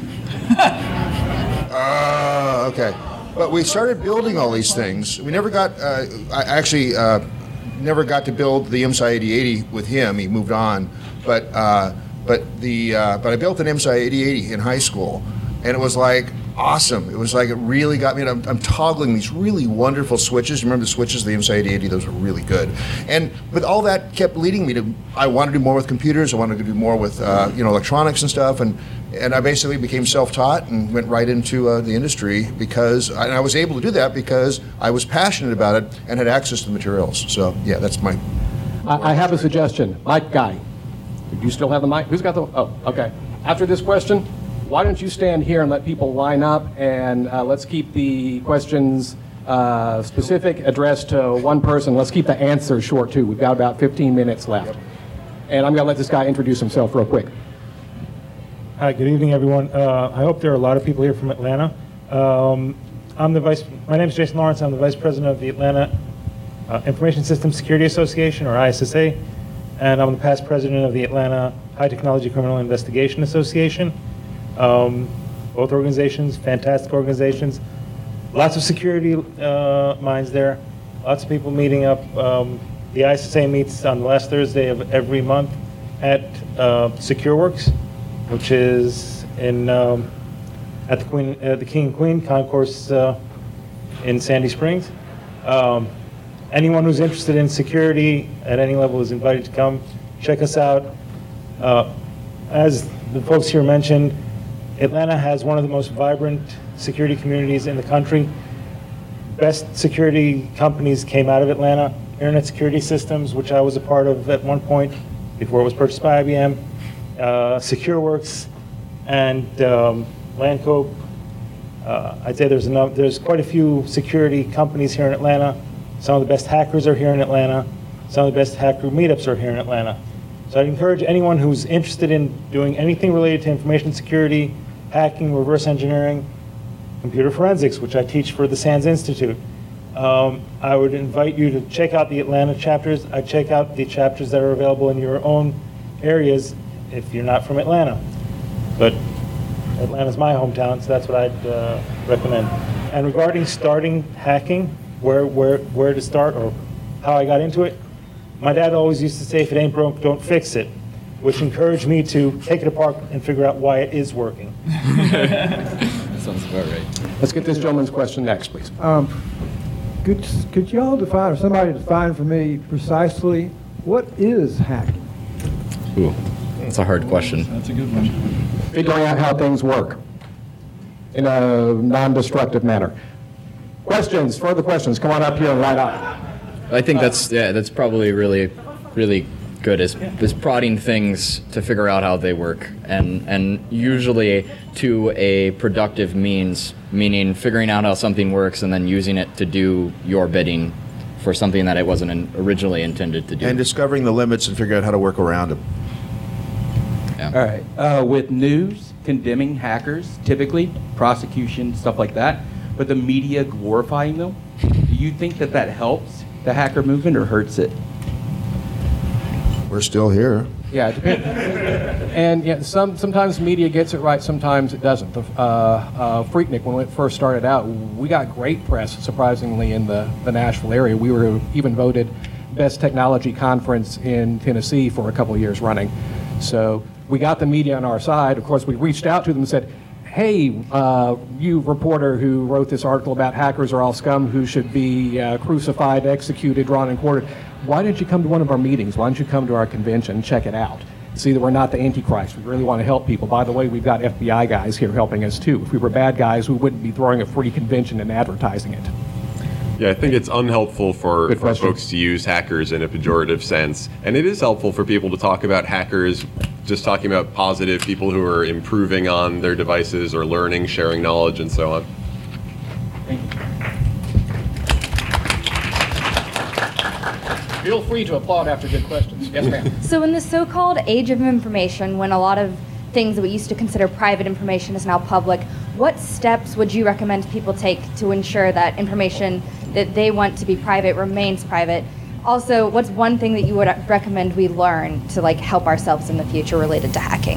Ah, okay. But we started building all these things. We never got, uh, I actually uh, never got to build the M S I eighty eighty with him. He moved on. But uh, but the uh, but I built an M S I eighty eighty in high school, and it was like awesome. It was like it really got me. And I'm, I'm toggling these really wonderful switches. Remember the switches, the M S I eighty eighty? Those were really good. And but all that kept leading me to I wanted to do more with computers. I wanted to do more with uh, you know electronics and stuff. And and I basically became self-taught and went right into uh, the industry because I, and I was able to do that because I was passionate about it and had access to the materials. So yeah, that's my. I, I have a suggestion. Mic guy. Do you still have the mic? Who's got the, oh, okay. After this question, why don't you stand here and let people line up, and uh, let's keep the questions uh, specific, addressed to one person. Let's keep the answers short, too. We've got about fifteen minutes left. And I'm going to let this guy introduce himself real quick. Hi, good evening, everyone. Uh, I hope there are a lot of people here from Atlanta. Um, I'm the vice, my name is Jason Lawrence. I'm the vice president of the Atlanta uh, Information Systems Security Association, or I S S A. And I'm the past president of the Atlanta High Technology Criminal Investigation Association. Um, both organizations, fantastic organizations. Lots of security uh, minds there. Lots of people meeting up. Um, the I S S A meets on the last Thursday of every month at uh, SecureWorks, which is in um, at the Queen, uh, the King and Queen Concourse uh, in Sandy Springs. Um, Anyone who's interested in security at any level is invited to come check us out. Uh, as the folks here mentioned, Atlanta has one of the most vibrant security communities in the country. Best security companies came out of Atlanta. Internet Security Systems, which I was a part of at one point before it was purchased by I B M, uh, SecureWorks, and um, Landcope. Uh, I'd say there's enough, there's quite a few security companies here in Atlanta. Some of the best hackers are here in Atlanta. Some of the best hacker meetups are here in Atlanta. So I'd encourage anyone who's interested in doing anything related to information security, hacking, reverse engineering, computer forensics, which I teach for the SANS Institute. Um, I would invite you to check out the Atlanta chapters. I check out the chapters that are available in your own areas if you're not from Atlanta. But Atlanta's my hometown, so that's what I'd uh, recommend. And regarding starting hacking, where, where, where to start or how I got into it, my dad always used to say, if it ain't broke, don't fix it, which encouraged me to take it apart and figure out why it is working. Sounds about right. Let's get this gentleman's question next, please. Um, could, could y'all define, or somebody define for me precisely, what is hacking? Ooh, that's a hard question. That's a good one. Figuring out how things work in a non-destructive manner. Questions, further questions, come on up here and light up. I think that's, yeah, that's probably really, really good, is, is prodding things to figure out how they work, and, and usually to a productive means, meaning figuring out how something works and then using it to do your bidding for something that it wasn't in, originally intended to do. And discovering the limits and figuring out how to work around them. Yeah. All right. Uh, with news, condemning hackers, typically, prosecution, stuff like that, but the media glorifying them. Do you think that that helps the hacker movement or hurts it? We're still here. Yeah, it depends. And yeah, some, sometimes media gets it right, sometimes it doesn't. The, uh, uh, Freaknik, when it first started out, we got great press, surprisingly, in the, the Nashville area. We were even voted best technology conference in Tennessee for a couple of years running. So we got the media on our side. Of course, we reached out to them and said, hey, uh, you reporter who wrote this article about hackers are all scum who should be uh, crucified, executed, drawn and quartered. Why didn't you come to one of our meetings? Why don't you come to our convention and check it out? See that we're not the Antichrist. We really want to help people. By the way, we've got F B I guys here helping us too. If we were bad guys, we wouldn't be throwing a free convention and advertising it. Yeah, I think it's unhelpful for, Good for question. folks to use hackers in a pejorative sense. And it is helpful for people to talk about hackers, just talking about positive people who are improving on their devices or learning, sharing knowledge, and so on. Thank you. Feel free to applaud after good questions. Yes, ma'am. So in the so-called age of information, when a lot of things that we used to consider private information is now public, what steps would you recommend people take to ensure that information that they want to be private remains private? Also, what's one thing that you would recommend we learn to like help ourselves in the future related to hacking?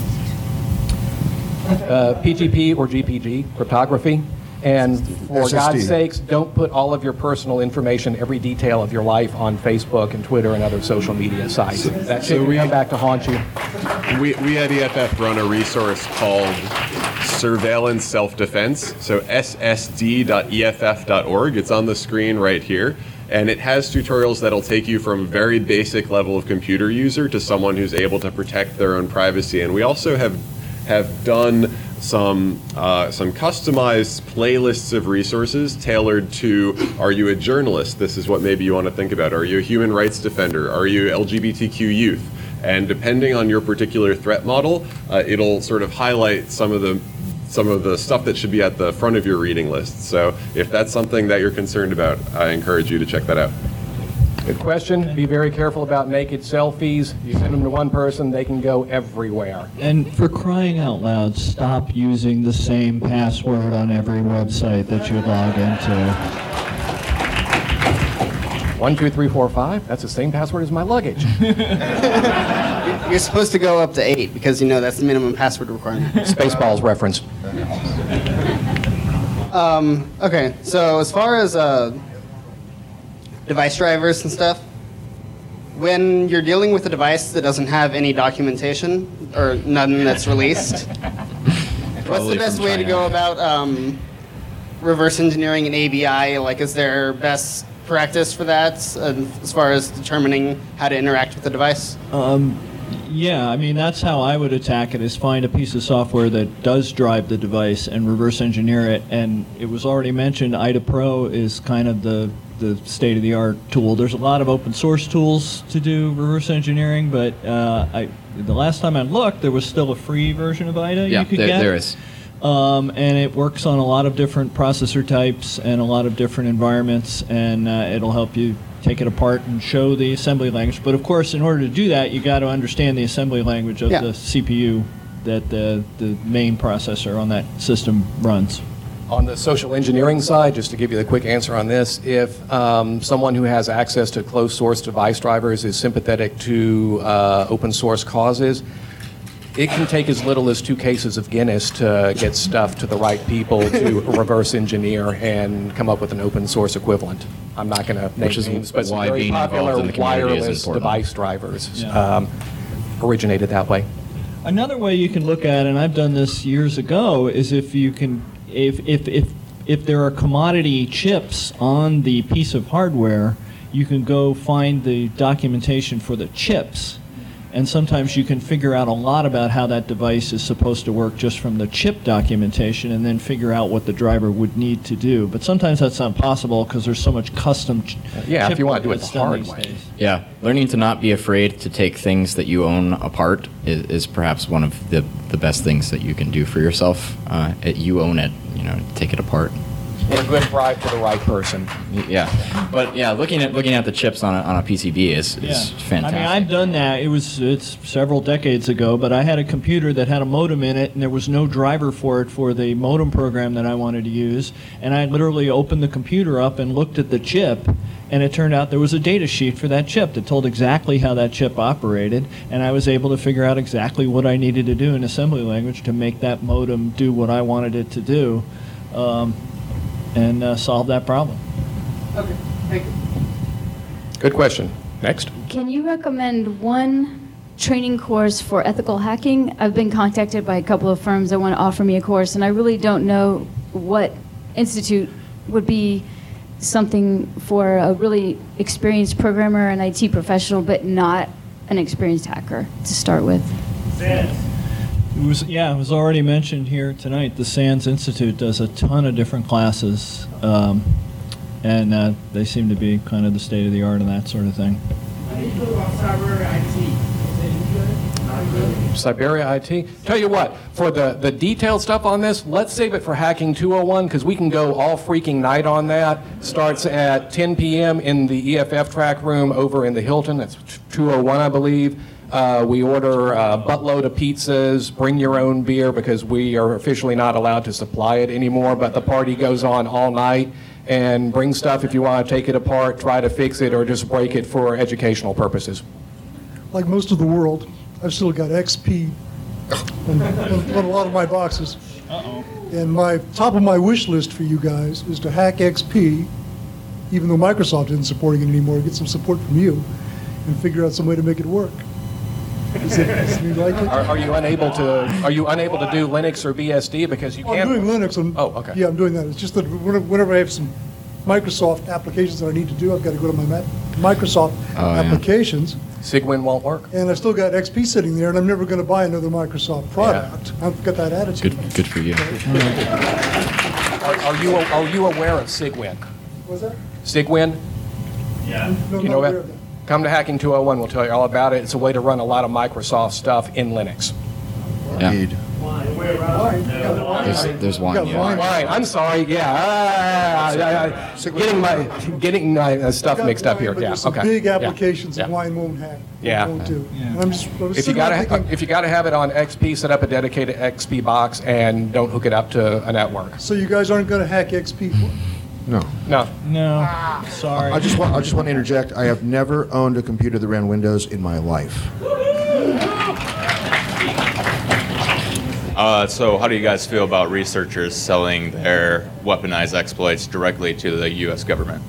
Uh, P G P or G P G, cryptography. And for S S D. God's sakes, don't put all of your personal information, every detail of your life on Facebook and Twitter and other social media sites. That shit will come back to haunt you. We, we at E F F run a resource called Surveillance Self-Defense, so S S D dot E F F dot org. It's on the screen right here. And it has tutorials that'll take you from very basic level of computer user to someone who's able to protect their own privacy. And we also have have done some uh, some customized playlists of resources tailored to, are you a journalist? This is what maybe you want to think about. Are you a human rights defender? Are you L G B T Q youth? And depending on your particular threat model, uh, it'll sort of highlight some of the some of the stuff that should be at the front of your reading list. So if that's something that you're concerned about, I encourage you to check that out. Good question. Be very careful about naked selfies. You send them to one person, they can go everywhere. And for crying out loud, stop using the same password on every website that you log into. One, two, three, four, five. That's the same password as my luggage. You're supposed to go up to eight because you know that's the minimum password requirement. Spaceballs reference. Um, okay, so as far as uh, device drivers and stuff, when you're dealing with a device that doesn't have any documentation or none that's released, what's the best way to go about um, reverse engineering an A B I? Like, is there best practice for that uh, as far as determining how to interact with the device? Um, yeah, I mean, that's how I would attack it, is find a piece of software that does drive the device and reverse engineer it. And it was already mentioned, I D A Pro is kind of the, the state-of-the-art tool. There's a lot of open source tools to do reverse engineering, but uh, I, the last time I looked, there was still a free version of I D A Yeah, you could there, get. there is. Um, and it works on a lot of different processor types and a lot of different environments, and uh, it'll help you take it apart and show the assembly language. But of course, in order to do that, you got to understand the assembly language of Yeah. the C P U that the, the main processor on that system runs. On the social engineering side, just to give you the quick answer on this, if um, someone who has access to closed source device drivers is sympathetic to uh, open source causes, it can take as little as two cases of Guinness to get stuff to the right people to reverse engineer and come up with an open source equivalent. I'm not going to name Which is names, but some why very being involved popular in the community is wireless important. device drivers Yeah. um, originated that way. Another way you can look at, and I've done this years ago, is if you can, if if if if there are commodity chips on the piece of hardware, you can go find the documentation for the chips. And sometimes you can figure out a lot about how that device is supposed to work just from the chip documentation, and then figure out what the driver would need to do. But sometimes that's not possible because there's so much custom ch- Yeah, chip if you want to do it that's the done hard these way. days. Yeah, learning to not be afraid to take things that you own apart is, is perhaps one of the, the best things that you can do for yourself. Uh, it, you own it, you know, take it apart. for a good bribe to the right person. Yeah, but yeah, looking at looking at the chips on a, on a P C B is, is Yeah. fantastic. I mean, I've done that. It was it's several decades ago, but I had a computer that had a modem in it, and there was no driver for it for the modem program that I wanted to use. And I literally opened the computer up and looked at the chip, and it turned out there was a data sheet for that chip that told exactly how that chip operated, and I was able to figure out exactly what I needed to do in assembly language to make that modem do what I wanted it to do, um, and uh, solve that problem. Okay, thank you. Good question. Next. Can you recommend one training course for ethical hacking? I've been contacted by a couple of firms that want to offer me a course, and I really don't know what institute would be something for a really experienced programmer and I T professional, but not an experienced hacker to start with. It was, yeah, it was already mentioned here tonight. The SANS Institute does a ton of different classes, um, and uh, they seem to be kind of the state of the art in that sort of thing. How do you feel about cyber I T? Is it good? Not good? Siberia I T. Tell you what, for the, the detailed stuff on this, let's save it for Hacking two oh one, because we can go all freaking night on that. Starts at ten p m in the E F F track room over in the Hilton. That's two oh one, I believe. Uh, we order a buttload of pizzas, bring your own beer, because we are officially not allowed to supply it anymore, but the party goes on all night. And bring stuff if you want to take it apart, try to fix it, or just break it for educational purposes. Like most of the world, I've still got X P on, on a lot of my boxes. Uh-oh. And my top of my wish list for you guys is to hack X P, even though Microsoft isn't supporting it anymore, get some support from you, and figure out some way to make it work. Is it, is it like it? Are, are you unable to Are you unable to do Linux or B S D because you I'm can't? doing Linux. And, oh, okay. Yeah, I'm doing that. It's just that whenever whenever I have some Microsoft applications that I need to do, I've got to go to my Mac- Microsoft Oh, yeah. applications. Sigwin won't work. And I still got X P sitting there, and I'm never going to buy another Microsoft product. I've got that attitude. Good, good for you. Are, are you Are you aware of Sigwin? What's that? Sigwin? Yeah. No, You not know aware that? of that. Come to Hacking two oh one. We'll tell you all about it. It's a way to run a lot of Microsoft stuff in Linux. Yeah. There's, there's one. Yeah. Wine. I'm sorry. Yeah. Ah, I- I- getting my getting my uh, stuff Got mixed up wine, here. but Yeah. there's some Okay. big Yeah. applications Yeah. that wine won't hack. Yeah. Won't do. And I'm just, I was If you sitting there gotta ha- thinking, if you gotta have it on X P, set up a dedicated X P box and don't hook it up to a network. so you guys aren't going to hack X P? No. No. No. Sorry. I just want I just want to interject. I have never owned a computer that ran Windows in my life. Uh, so how do you guys feel about researchers selling their weaponized exploits directly to the U S government?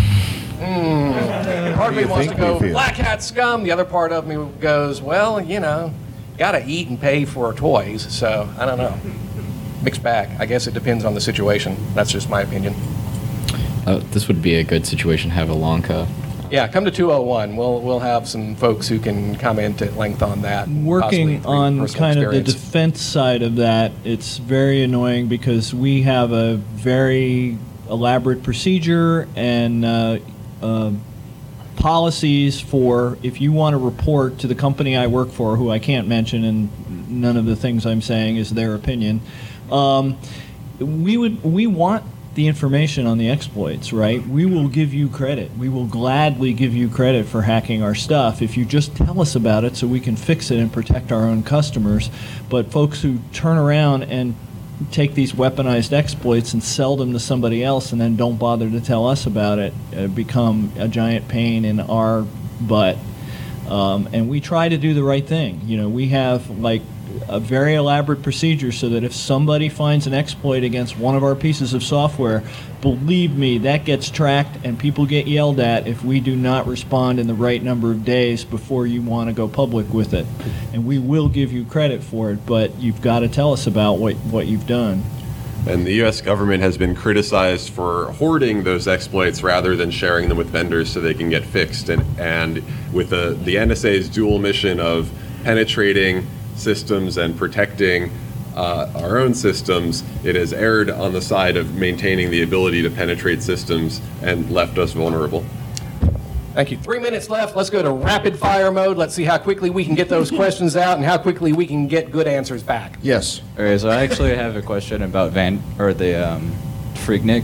Mm. Part of me do you wants to think go we feel? black hat scum. The other part of me goes, well, you know, gotta eat and pay for toys. So I don't know. Mixed bag. I guess it depends on the situation. That's just my opinion. Uh, this would be a good situation to have a Lonka. Yeah, come to two oh one. We'll we'll have some folks who can comment at length on that. Working possibly on personal kind of the experience. defense side of that, it's very annoying because we have a very elaborate procedure and uh, uh, policies for if you want to report to the company I work for, who I can't mention, and none of the things I'm saying is their opinion. Um, we would we want the information on the exploits, right? We will give you credit. We will gladly give you credit for hacking our stuff if you just tell us about it so we can fix it and protect our own customers. But folks who turn around and take these weaponized exploits and sell them to somebody else and then don't bother to tell us about it uh, become a giant pain in our butt. Um, and we try to do the right thing. You know, we have like a very elaborate procedure so that if somebody finds an exploit against one of our pieces of software, believe me, that gets tracked and people get yelled at if we do not respond in the right number of days before you want to go public with it. And we will give you credit for it, but you've got to tell us about what, what you've done. And the U S government has been criticized for hoarding those exploits rather than sharing them with vendors so they can get fixed. And, and with the, the N S A's dual mission of penetrating systems and protecting uh, our own systems, it has erred on the side of maintaining the ability to penetrate systems and left us vulnerable. Thank you. Three minutes left. Let's go to rapid fire mode. Let's see how quickly we can get those questions out and how quickly we can get good answers back. Yes. Okay, so I actually have a question about Van or the um, Freaknik.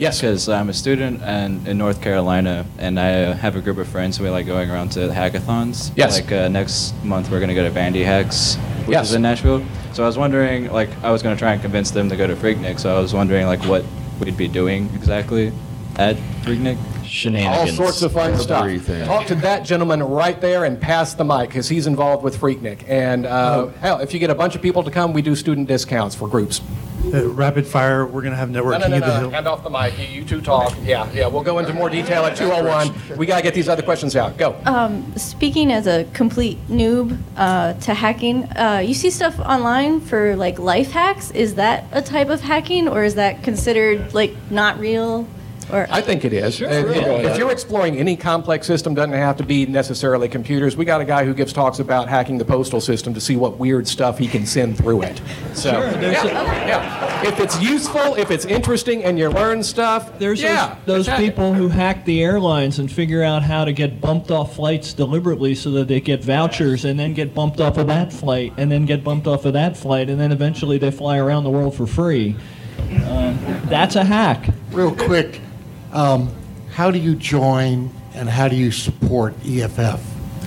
Yes. Because I'm a student and in North Carolina, and I have a group of friends who we like going around to hackathons. Yes. Like uh, next month we're going to go to Vandy Hacks, which Yes. is in Nashville. So I was wondering, like, I was going to try and convince them to go to Freaknik. So I was wondering, like, what we'd be doing exactly at Freaknik. All sorts of fun stuff. Talk to that gentleman right there and pass the mic, because he's involved with Freaknik. And uh, hell, if you get a bunch of people to come, we do student discounts for groups. Uh, rapid fire, we're going to have networking No, no, at no, the no. Hill. Hand off the mic. You, you two talk. Yeah, yeah. We'll go into more detail at two oh one. We got to get these other questions out. Go. Um, speaking as a complete noob uh, to hacking, uh, you see stuff online for like life hacks. Is that a type of hacking, or is that considered like not real? Or I think it is. Sure. Uh, if, if you're exploring any complex system, doesn't have to be necessarily computers. We got a guy who gives talks about hacking the postal system to see what weird stuff he can send through it. So, Sure, there's yeah, yeah. If it's useful, if it's interesting, and you learn stuff, There's yeah, those, those attack it. people who hack the airlines and figure out how to get bumped off flights deliberately so that they get vouchers and then get bumped off of that flight and then get bumped off of that flight and then eventually they fly around the world for free. Uh, that's a hack. Real quick, um, how do you join and how do you support E F F?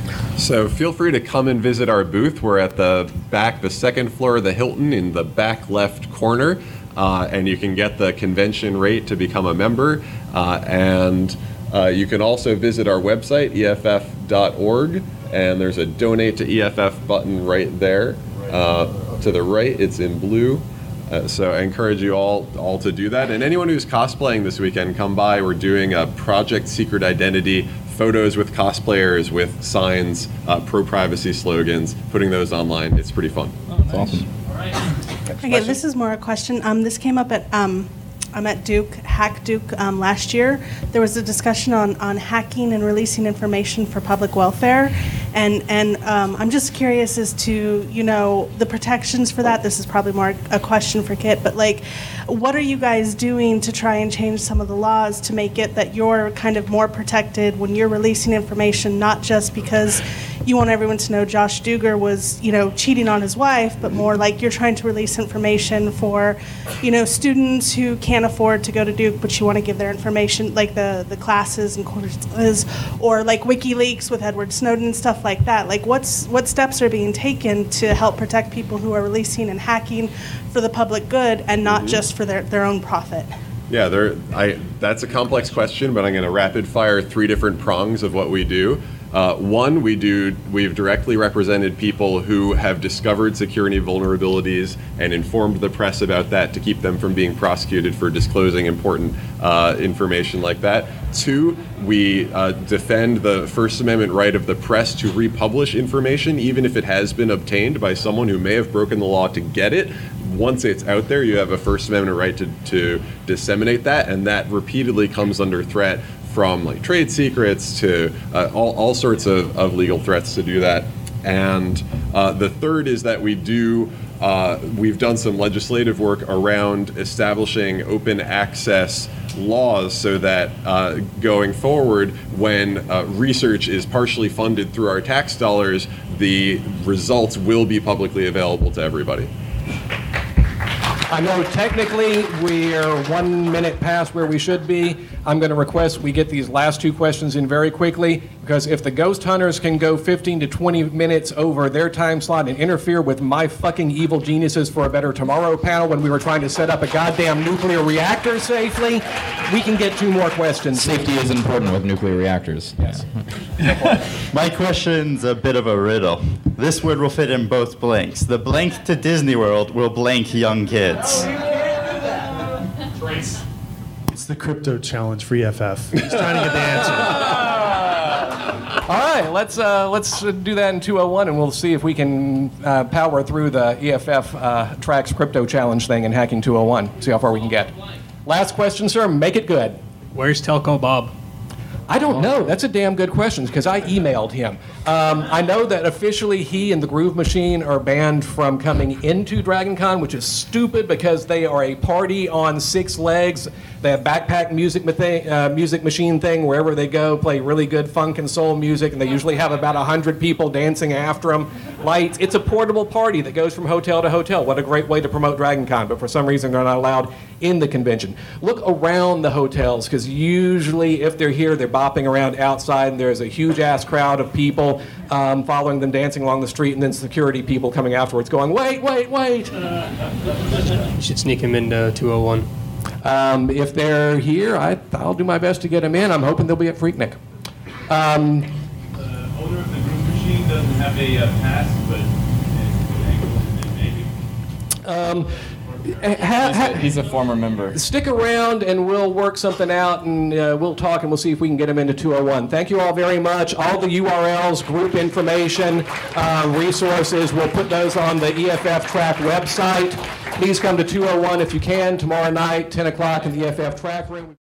So feel free to come and visit our booth. We're at the back, the second floor of the Hilton in the back left corner. Uh, and you can get the convention rate to become a member. Uh, and uh, you can also visit our website, E F F dot org. And there's a donate to E F F button right there. Uh, to the right, it's in blue. Uh, so I encourage you all all to do that. And anyone who's cosplaying this weekend, come by. We're doing a Project Secret Identity, photos with cosplayers with signs, uh, pro-privacy slogans, putting those online. It's pretty fun. Oh, nice. Awesome. Okay, this is more a question. Um, this came up at um, I'm at Duke, Hack Duke um, last year. There was a discussion on, on hacking and releasing information for public welfare, and and um, I'm just curious as to you know the protections for that. This is probably more a question for Kit, but like, what are you guys doing to try and change some of the laws to make it that you're kind of more protected when you're releasing information, not just because you want everyone to know Josh Duger was, you know, cheating on his wife, but more like you're trying to release information for, you know, students who can't afford to go to Duke, but you want to give their information, like the, the classes and courses, or like WikiLeaks with Edward Snowden and stuff like that. Like, what's what steps are being taken to help protect people who are releasing and hacking for the public good and not Mhm. just for their, their own profit? Yeah, there. I. That's a complex question, but I'm going to rapid fire three different prongs of what we do. Uh, one, we do. We've directly represented people who have discovered security vulnerabilities and informed the press about that to keep them from being prosecuted for disclosing important uh, information like that. Two, we uh, defend the First Amendment right of the press to republish information, even if it has been obtained by someone who may have broken the law to get it. Once it's out there, you have a First Amendment right to, to disseminate that, and that repeatedly comes under threat from like trade secrets to uh, all, all sorts of, of legal threats to do that. And uh, the third is that we do, uh, we've done some legislative work around establishing open access laws so that uh, going forward, when uh, research is partially funded through our tax dollars, the results will be publicly available to everybody. I know technically we're one minute past where we should be. I'm going to request we get these last two questions in very quickly, because if the ghost hunters can go fifteen to twenty minutes over their time slot and interfere with my fucking evil geniuses for a better tomorrow panel when we were trying to set up a goddamn nuclear reactor safely, we can get two more questions. Safety is important with nuclear reactors. Yes. My question's a bit of a riddle. This word will fit in both blanks. The blank to Disney World will blank young kids. It's the crypto challenge for E F F. He's trying to get the answer. All right, let's uh, let's do that in two oh one, and we'll see if we can uh, power through the E F F uh, Tracks Crypto Challenge thing in Hacking two oh one. See how far we can get. Last question, sir. Make it good. Where's Telco Bob? I don't know. That's a damn good question, because I emailed him. Um, I know that officially he and the Groove Machine are banned from coming into DragonCon, which is stupid because they are a party on six legs. They have backpack music, uh, music machine thing wherever they go, play really good funk and soul music, and they usually have about one hundred people dancing after them. lights. It's a portable party that goes from hotel to hotel. What a great way to promote DragonCon, but for some reason they're not allowed in the convention. Look around the hotels, because usually if they're here, they're bopping around outside, and there's a huge-ass crowd of people um, following them, dancing along the street, and then security people coming afterwards going, wait, wait, wait. You should sneak him into two oh one. Um, if they're here, I, I'll do my best to get them in. I'm hoping they'll be at Freaknik. Um, The owner of the group machine doesn't have a uh, pass, but maybe. um, Ha, ha, he's, a, he's a former member. Stick around and we'll work something out, and uh, we'll talk and we'll see if we can get him into two oh one. Thank you all very much. All the U R Ls, group information, uh, resources, we'll put those on the E F F Track website. Please come to two oh one if you can tomorrow night, ten o'clock in the E F F Track room.